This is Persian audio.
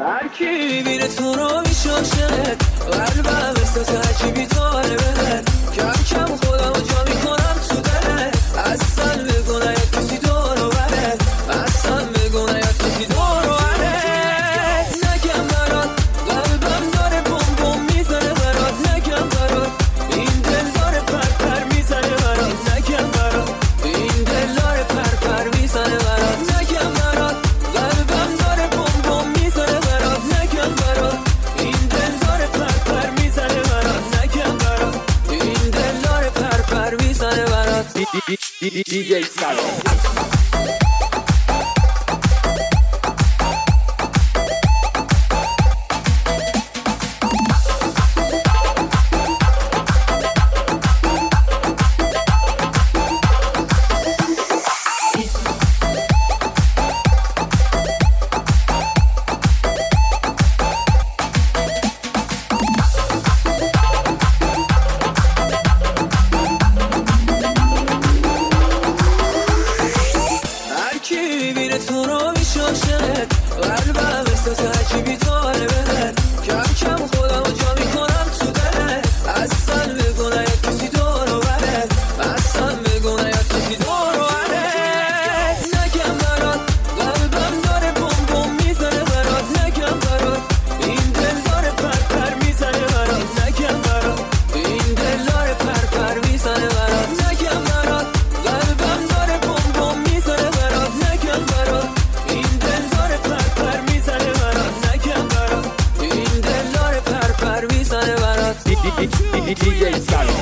هر کی میبینه تو رو میشاشه قلبم احساس عجیبی داره بده کم کم خودم رو جا میکنم تو دله اصلا بگو نیاد کسی دورو بره اصلا بگو نیاد کسی دورو بره نگم برات قلبم داره بوم بوم میزنه برات نگم برات این دل داره پر پر میزنه برات نگم برات این دل داره پر پر میزنه برات نگم برات قلبم داره بوم بوم میزنه برات نگم برات این دل داره پر پر میزنه برات نگم برات این دل داره پر پر میزنه برات DJ Skyro میبینه تو رو میشاشه قلبم احساس عجیبی داره بده کم کم خودم رو جا میکنم تو دله اصلا بگو نیاد کسی دورو بره اصلا بگو نیاد کسی دورو بره نگم برات قلبم داره بوم بوم میزنه برات نگم برات این دل داره پر پر میزنه برات نگم برات این دل داره پر پر میزنه برات نگم برات قلبم داره بوم بوم میزنه برات نگم برات این دل داره پر پر میزنه برات نگم برات این دل داره پر پر میزنه برات DJ Skyro